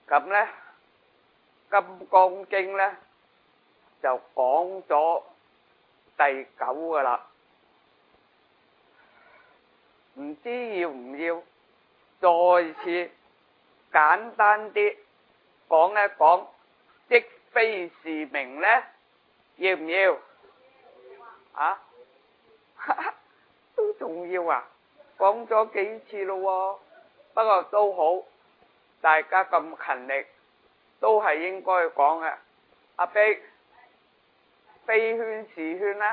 咁呢《金剛經》呢就講咗第9噶啦，唔知要唔要再次簡單啲講一講即非是名呢？要唔要啊？都重要啊，講咗幾次咯喎，不過都好，大家咁勤力，都係應該講嘅。阿碧，非圈是圈啦。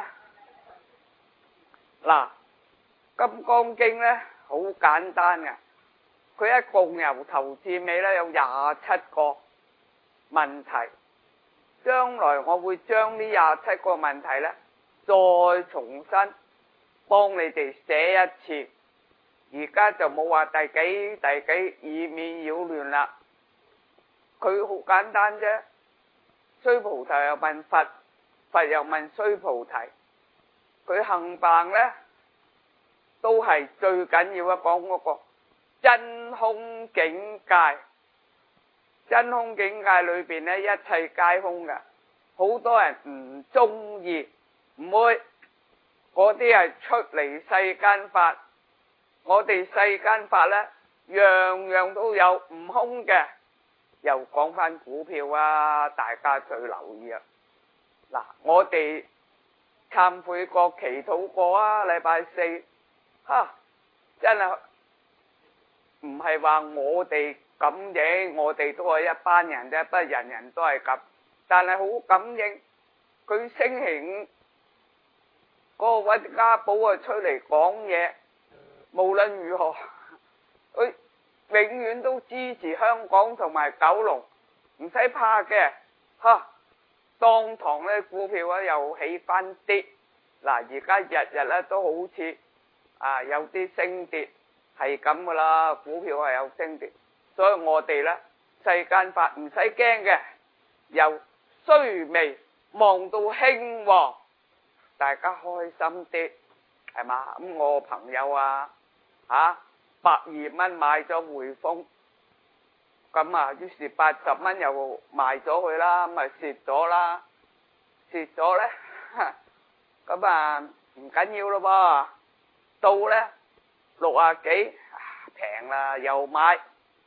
嗱，《金剛經》呢好簡單嘅，佢一共由頭至尾呢有27個問題。將來我會將呢27個問題呢再重新幫你哋寫一次，而家就冇話第幾，以免擾亂啦。佢好簡單啫，須菩提又問佛，佛又問須菩提，佢行辦呢都係最緊要一講嗰個真空境界。真空境界裏邊呢，一切皆空嘅，好多人唔中意，唔會，嗰啲係出離世間法。我哋世間法呢，樣樣都有唔空嘅。又講翻股票啊，大家最留意啊。嗱，我哋懺悔過、祈禱過啊，禮拜4，真係唔係話我哋感應，我哋都係一班人啫，不過人人都係咁。但係好感應，佢星期5嗰個溫家寶啊出嚟講嘢，無論如何，佢永遠都支持香港同埋九龍，唔使怕嘅。當堂呢股票啊又起翻啲。嗱，而家日日咧都好似有啲升跌，係咁噶啦，股票係有升跌。所以我哋呢世間法唔使驚嘅，由衰微望到興旺，大家開心啲，係嘛？咁我朋友120蚊買咗匯豐，咁於是80蚊又賣咗佢啦，咁咪蝕咗啦，蝕咗呢，咁唔緊要咯噃，到呢60幾平啦，又買，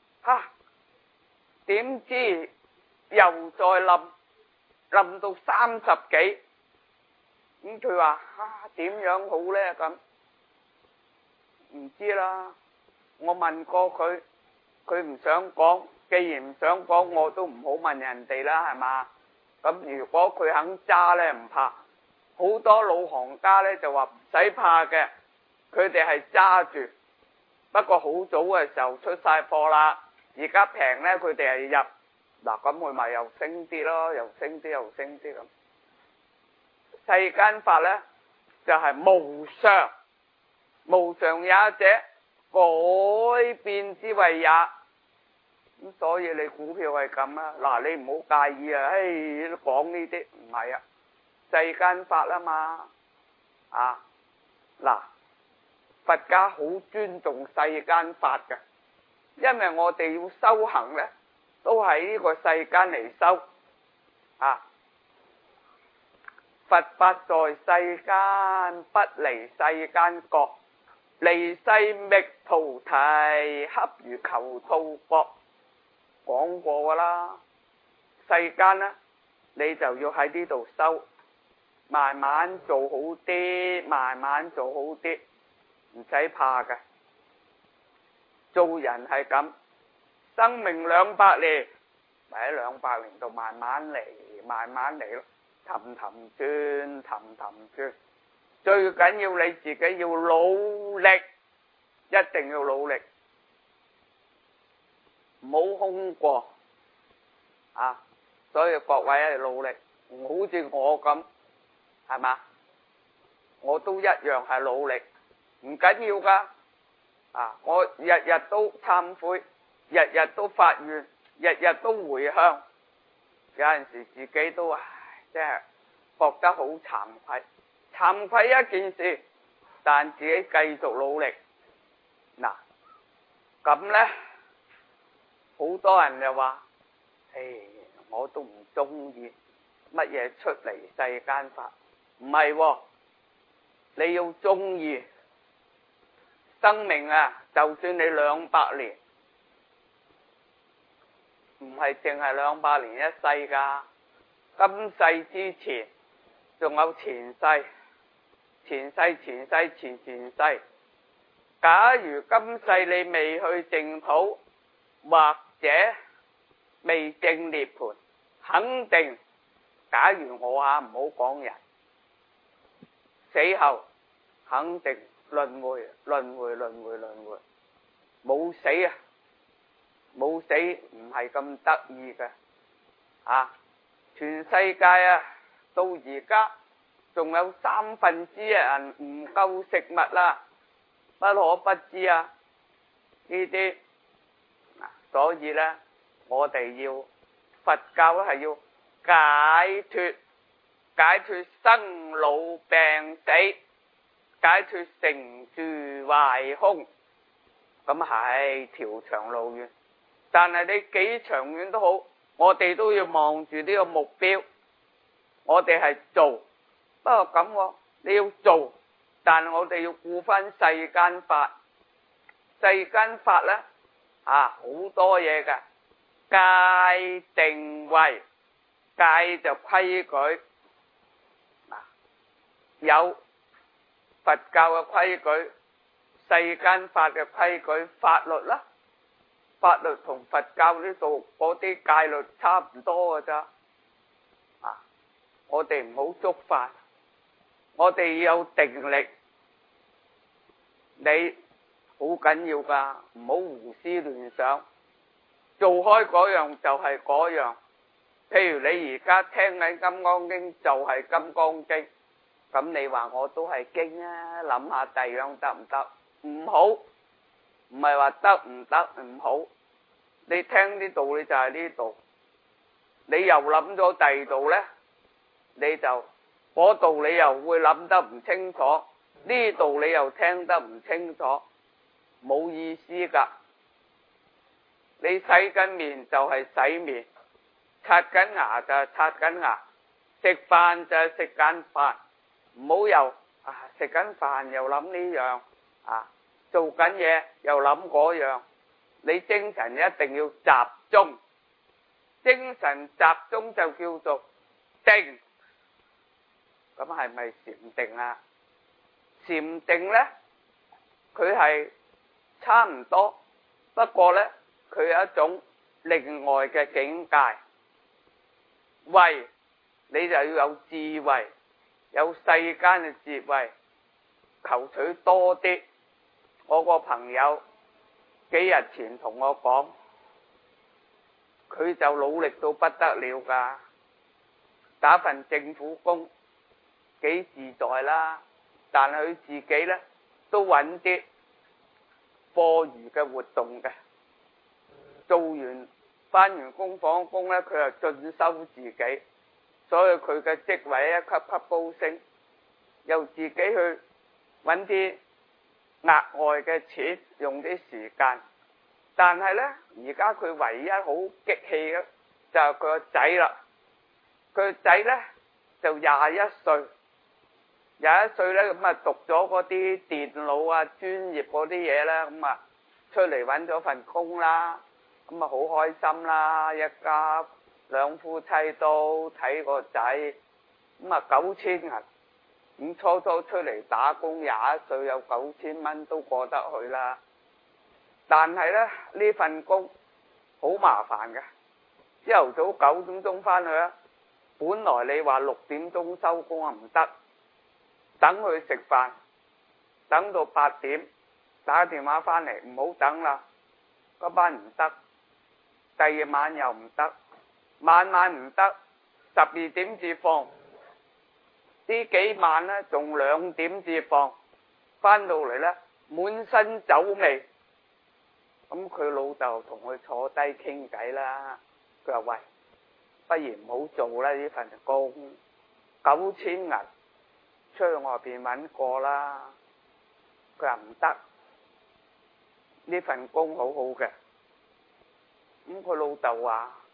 點知又再冧到30幾，咁佢話點樣好呢？咁唔知啦。我問過佢，佢唔想講。既然唔想講，我都唔好問人哋啦，係嘛？咁如果佢肯揸呢，唔怕。好多老行家呢就話唔使怕嘅，佢哋係揸住。不過好早嘅時候出晒貨啦，而家平呢，佢哋係入。嗱，咁佢咪又升啲咯，又升啲又升啲咁。世間法呢，就係無常，無常也者，改變之謂也。咁所以你股票係咁啊，嗱，你唔好介意啊，講呢啲唔係啊，世間法啊嘛，嗱，佛家好尊重世間法嘅，因為我哋要修行呢，都喺呢個世間嚟修，佛法在世間，不離世間覺，離世覓菩提，恰如求兔國。講過噶啦，世間呢，你就要喺呢度修，慢慢做好啲，慢慢做好啲，唔使怕嘅。做人係咁，生命200年，咪喺200年度慢慢嚟，慢慢嚟咯，氹氹轉，氹氹轉。最緊要你自己要努力，一定要努力。唔好空過，所以各位喺度努力，唔好似我咁，係嘛？我都一樣係努力，唔緊要噶，我日日都懺悔，日日都發願，日日都回向，有陣時自己都真係覺得好慚愧，慚愧一件事，但自己繼續努力。嗱，咁呢。好多人就話我都唔中意乜嘢出嚟世間法，唔係喎，你要中意生命啊！就算你200年，唔係淨係200年一世噶，今世之前仲有前世、前世、前世、前前世。假如今世你未去淨土，或者未證涅槃，肯定，假如我唔好講人，死後肯定輪迴，輪迴，輪迴，輪迴，冇死啊！冇死唔係咁得意嘅全世界到而家仲有1/3人唔夠食物啦，不可不知呢啲。所以呢，我哋要佛教係要解脫生老病死，解脫成住壞空。咁係條長路遠，但係你幾長遠都好，我哋都要望住呢個目標。我哋係做，不過咁你要做，但係我哋要顧翻世間法。世間法呢，好多嘢㗎，戒定慧。戒就規矩，有佛教嘅規矩，世間法嘅規矩，法律啦。法律同佛教呢度嗰啲戒律差唔多㗎咋。我哋唔好觸犯，我哋要有定力。你好緊要㗎，唔好胡思亂想，做開嗰樣就係嗰樣。譬如你而家聽緊《金剛經》，就係《金剛經》，咁你話我都係經啊，諗下第二樣得唔得？唔好，唔係話得唔得，唔好。你聽呢度你就係呢度，你又諗咗第二度呢，你就嗰度你又會諗得唔清楚，呢度你又聽得唔清楚，冇意思㗎。你洗緊面就係洗面，刷緊牙就係刷緊牙，食飯就係食緊飯，唔好又食緊飯又諗呢樣，做緊嘢又諗嗰樣。你精神一定要集中，精神集中就叫做定。咁係咪禪定啊？禪定呢，佢係差唔多，不過呢，佢有一種另外嘅境界。慧，你就要有智慧，有世間嘅智慧，求取多啲。我個朋友幾日前同我講，佢就努力到不得了㗎，打份政府工幾自在啦，但係佢自己呢，都揾啲課餘嘅活動嘅，做完返完工放工呢，佢又進修自己，所以佢嘅職位一級級高升，又自己去揾啲額外嘅錢，用啲時間。但係呢，而家佢唯一好激氣嘅就係佢個仔啦。佢個仔呢，就21歲，21歲呢，咁讀咗嗰啲電腦專業嗰啲嘢呢，咁出嚟揾咗份工啦，咁好開心啦，一家兩夫妻都睇個仔，咁9000銀。咁初出嚟打工，21歲有9000蚊都過得去啦。但係呢，呢份工好麻煩嘅，朝頭早9點鐘返去啊，本來你話6點鐘收工唔得，等佢食飯，等到8點打電話返嚟，唔好等啦，嗰班唔得，第二晚又唔得，晚晚唔得，12點至放。呢幾晚呢，仲2點至放，返到嚟呢，滿身酒味。咁佢老豆同佢坐低傾偈啦，佢話：喂，不如唔好做啦呢份工，9000銀，出去外邊揾過啦。佢話唔得，呢份工好好嘅。咁佢老豆話：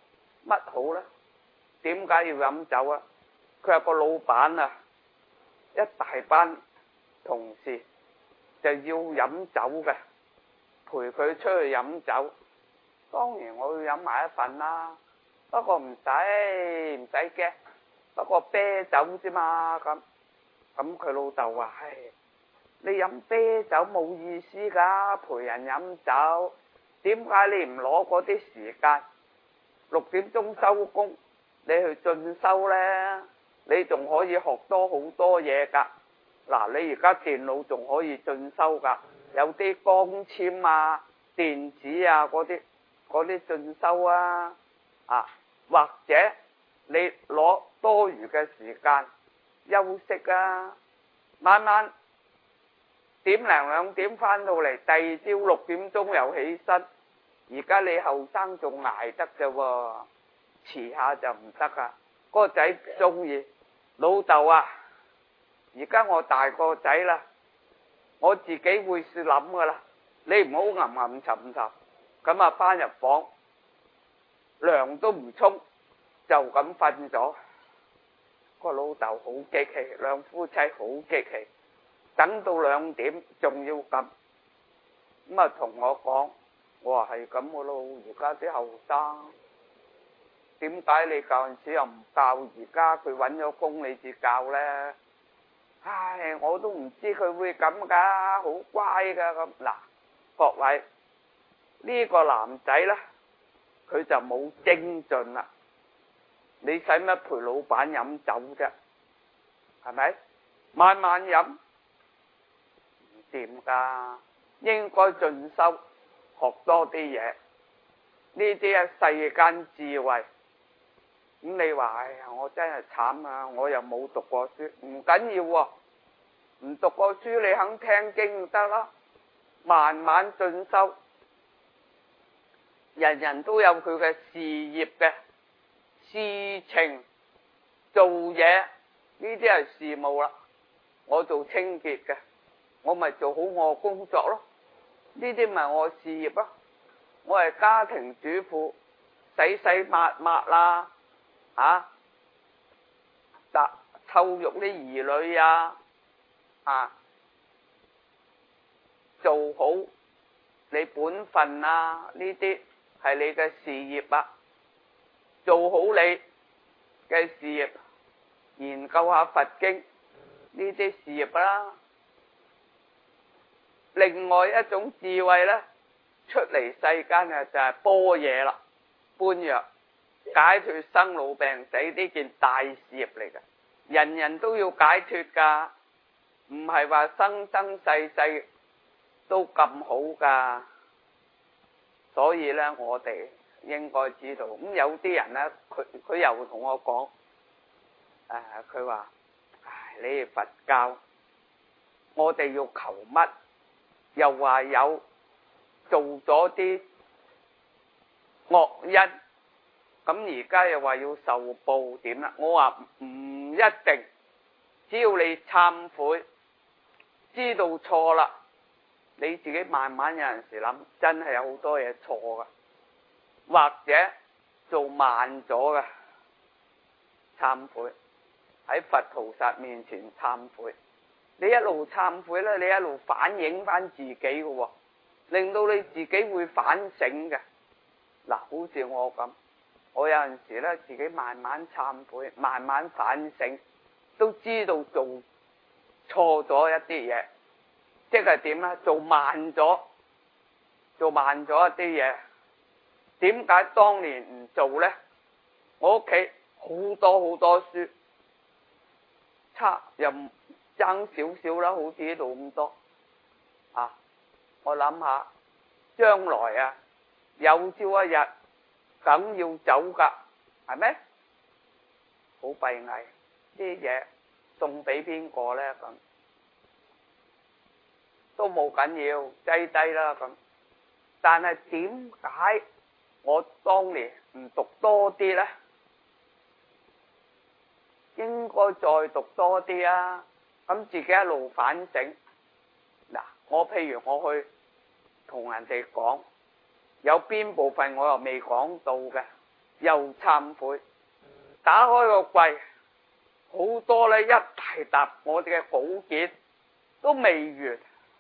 乜好呢？點解要飲酒啊？佢話個老闆啊，一大班同事就要飲酒嘅，陪佢出去飲酒。當然我要飲埋一份啦，不過唔使驚，不過啤酒啫嘛。咁佢老豆話：唉，你飲啤酒冇意思㗎，陪人飲酒，點解你唔攞嗰啲時間6點鐘收工，你去進修呢？你仲可以學多好多嘢㗎。嗱，你而家電腦仲可以進修㗎，有啲光纖啊、電子啊嗰啲進修啊，或者你攞多餘嘅時間休息啊，晚晚1點零2點翻到嚟，第二朝6點鐘又起身。而家你後生仲捱得啫喎，遲下就唔得啊！嗰個仔唔中意，老豆啊，而家我大個仔啦，我自己會諗㗎啦，你唔好吟沉沉咁啊，翻入房涼都唔沖就咁瞓咗。個老豆好激氣，兩夫妻好激氣，等到2點仲要咁啊同我講，我話係咁嘅咯，而家啲後生點解你舊陣時又唔教，而家佢揾咗工你至教呢？唉，我都唔知佢會咁㗎，好乖㗎咁。嗱，各位呢個男仔呢，佢就冇精進啦。你使乜陪老闆飲酒啫？係咪？晚晚飲唔掂㗎，應該進修，學多啲嘢。呢啲係世間智慧。咁你話唉呀，我真係慘啊！我又冇讀過書，唔緊要喎。唔讀過書，你肯聽經就得啦。慢慢進修，人人都有佢嘅事業嘅事情做嘢，呢啲係事務啦。我做清潔嘅，我咪做好我工作咯。呢啲咪我事業咯。我係家庭主婦，洗抹啦，湊育啲兒女啊，做好你本分啊，呢啲係你嘅事業啊。做好你嘅事業，研究下佛經呢啲事業啦。另外一種智慧呢，出嚟世間嘅就係般若啦，般若解脫生老病死呢件大事業嚟嘅，人人都要解脫噶，唔係話生生世世都咁好噶。所以呢，我哋應該知道。咁有啲人呢，佢又同我講，佢話：唉，你哋佛教，我哋要求乜？又話有做咗啲惡因，咁而家又話要受報，點啦？我話唔一定，只要你懺悔，知道錯啦，你自己慢慢有陣時諗，真係有好多嘢錯噶，或者做慢咗嘅懺悔，喺佛菩薩面前懺悔。你一路懺悔咧，你一路反映翻自己嘅喎，令到你自己會反省嘅。嗱，好似我咁，我有陣時咧自己慢慢懺悔，慢慢反省，都知道做錯咗一啲嘢，即係點咧？做慢咗一啲嘢。點解當年唔做呢？我屋企好多書，又爭少少啦，好似呢度咁多。我諗下，將來啊，有朝一日梗要走噶，係咪？好閉翳，啲嘢送俾邊個呢？咁都冇緊要，擠低啦咁。但係點解我當年唔讀多啲呢？應該再讀多啲啊！咁自己一路反省。嗱，譬如我去同人哋講，有邊部分我又未講到嘅， 又懺悔。打開個櫃，好多呢，一大沓我哋嘅稿件都未完，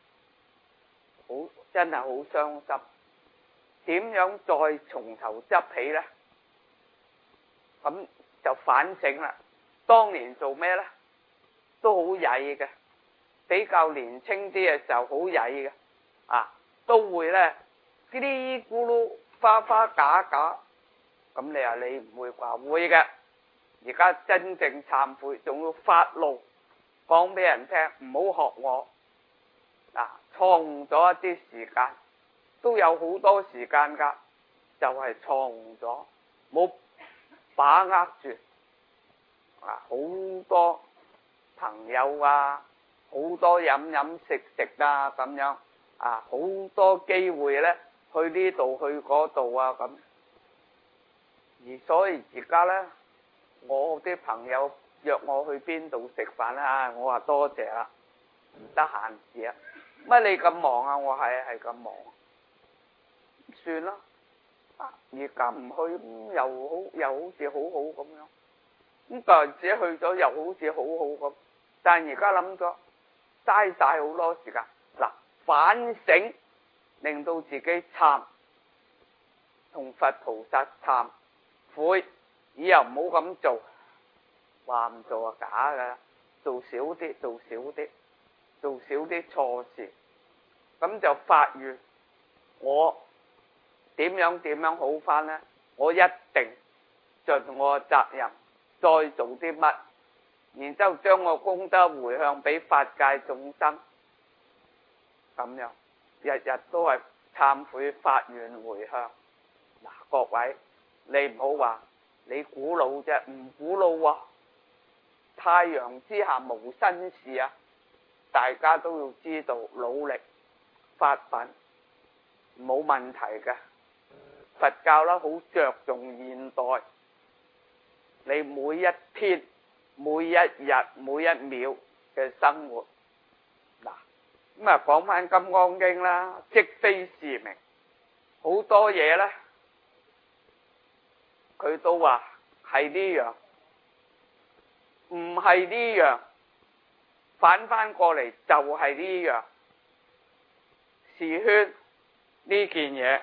真係好傷心。點樣再從頭執起呢？咁就反省啦。當年做咩呢？都好曳嘅，比較年輕啲嘅時候好曳嘅，都會呢，嘰哩咕嚕花花假假。咁你話你唔會啩？會嘅。而家真正懺悔，仲要發怒，講俾人聽，唔好學我。錯誤咗一啲時間，都有好多時間㗎，就係錯誤咗，冇把握住。好多朋友啊，好多飲飲食食啊，咁樣好多機會呢，去呢度去嗰度啊，咁。而所以而家呢，我啲朋友約我去邊度食飯啦，我話多謝啦，唔得閒事啊。乜你咁忙啊？我係咁忙，算啦。而家唔去又好似好好咁樣。咁舊自己去咗又好似好好咁，但係而家諗咗嘥晒好多時間。反省令到自己懺，同佛菩薩懺悔，以後唔好咁做。話唔做啊假㗎，做少啲，做少啲，做少啲錯事，咁就發願我點樣好返呢？我一定盡我嘅責任，再做啲乜，然之後將我功德回向俾法界眾生，咁樣日日都係懺悔發願回向。各位你唔好話你古老啫，唔古老喎。太陽之下無新事啊！大家都要知道，努力發奮冇問題嘅。佛教啦，好着重現代，你每一天、每一日、每一秒嘅生活。咁講翻《金剛經》啦，即非是名，好多嘢呢，佢都話係呢樣。唔係呢樣，反翻過嚟就係呢樣。是圈呢件嘢，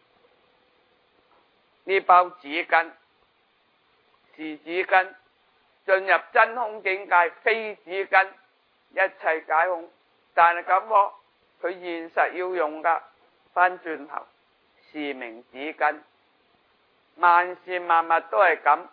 呢包紙巾是紙巾，進入真空境界非紙巾，一切解空。但係咁佢現實要用噶，翻轉頭是名紙巾，萬事萬物都係咁。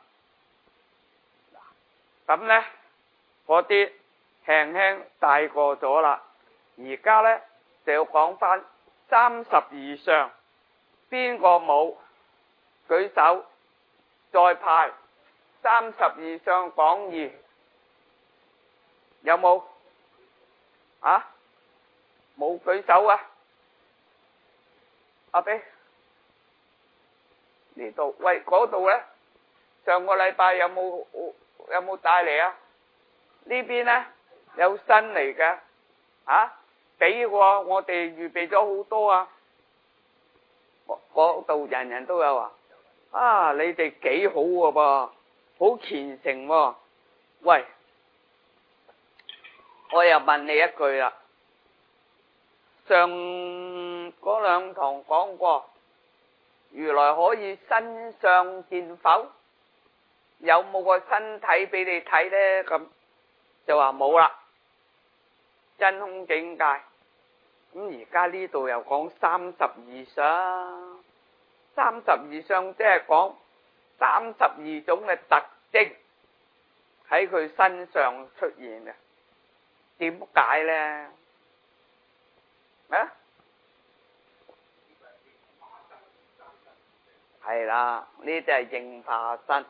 咁呢，嗰啲輕輕帶過咗啦。而家呢，就要講翻32相，邊個冇舉手？再派32相講義，有冇？冇舉手啊？阿飛呢度，喂，嗰度呢？上個禮拜有冇帶嚟啊？呢邊呢，有新嚟嘅，俾我哋預備咗好多啊！嗰度人人都有啊！你哋幾好嘅噃，好虔誠喎。喂，我又問你一句啦，上嗰兩堂講過，如來可以身相見否？有冇個身體俾你睇呢？咁就話冇啦，真空境界。咁而家呢度又講32相，32相即係講32種嘅特徵喺佢身上出現嘅。點解呢？係啦，呢啲係應化身，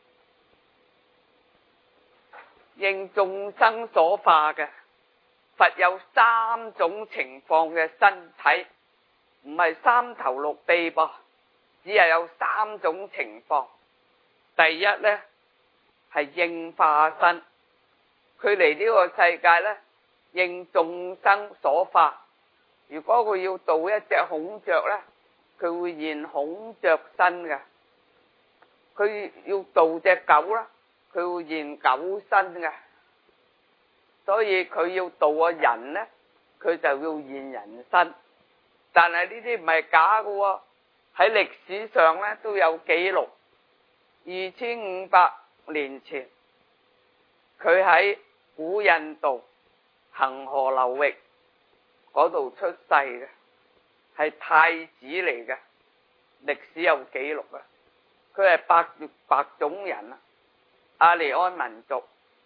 應眾生所化嘅。佛有3種情況嘅身體，唔係三頭六臂噃，只係有3種情況。第一呢，係應化身，佢嚟呢個世界呢，應眾生所化。如果佢要度一隻孔雀呢，佢會現孔雀身嘅。 佢要度隻狗啦，佢會現狗身嘅，所以佢要度個人呢，佢就要現人身。但係呢啲唔係假嘅喎，喺歷史上呢都有記錄。2500年前，佢喺古印度恒河流域嗰度出世嘅，係太子嚟嘅，歷史有記錄嘅。佢係白種人啊，阿利安民族。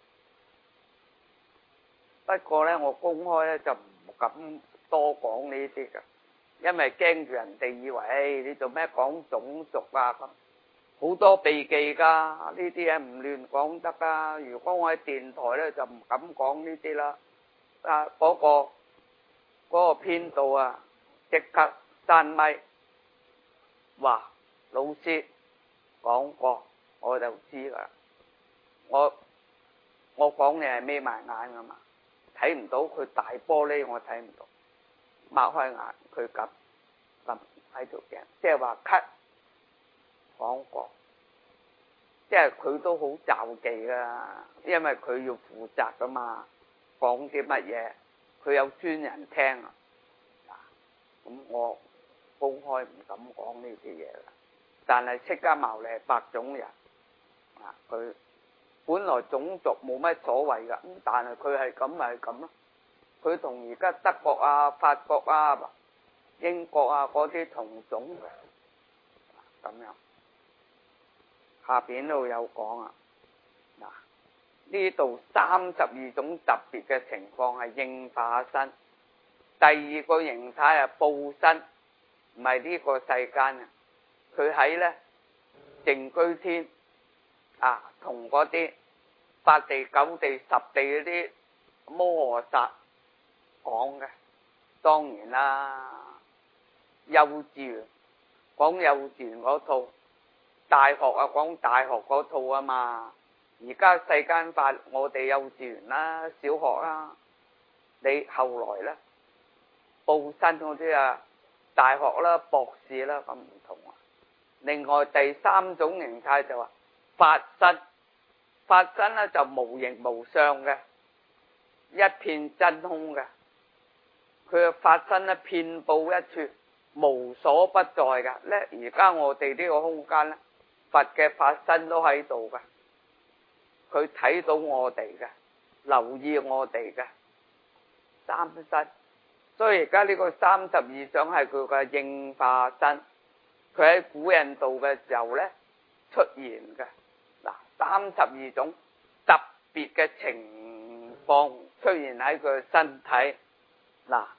不過呢，我公開呢就唔敢多講呢啲嘅，因為驚住人哋以為你做咩講種族啊咁，好多避忌噶，呢啲嘢唔亂講得噶。如果我喺電台呢，就唔敢講呢啲啦。嗰個編導啊，即刻閂咪，話老師講過我就知啦。我講嘢係眯埋眼噶嘛，睇唔到佢大玻璃，我睇唔到，擘開眼佢咁喺度嘅，即係話咳講過，即係佢都好罩忌噶，因為佢要負責噶嘛，講啲乜嘢佢有專人聽啊。咁我公開唔敢講呢啲嘢啦。但係釋迦牟尼係白種人啊，佢本來種族冇乜所謂噶，咁但係佢係咁咪係咁咯。佢同而家德國啊、法國啊、英國啊嗰啲同種嘅咁樣。下邊都有講啊，嗱，呢度32種特別嘅情況係應化身。第二個形態係報身，唔係呢個世間啊。佢喺呢淨居天啊，同嗰啲八地九地十地嗰啲摩訶薩講嘅。當然啦，幼稚園講幼稚園嗰套，大學啊講大學嗰套啊嘛。而家世間法我哋幼稚園啦、小學啦，你後來呢報身嗰啲啊，大學啦、博士啦，咁唔同啊。另外第三種形態就話法身，法身呢就無形無相嘅，一片真空嘅。佢嘅法身呢遍布一處，無所不在嘅咧。而家我哋呢個空間呢，佛嘅法身都喺度嘅，佢睇到我哋嘅，留意我哋嘅三身。所以而家呢個32種係佢嘅應化身，佢喺古印度嘅時候呢出現嘅。嗱，32種特別嘅情況出現喺佢嘅身體。嗱。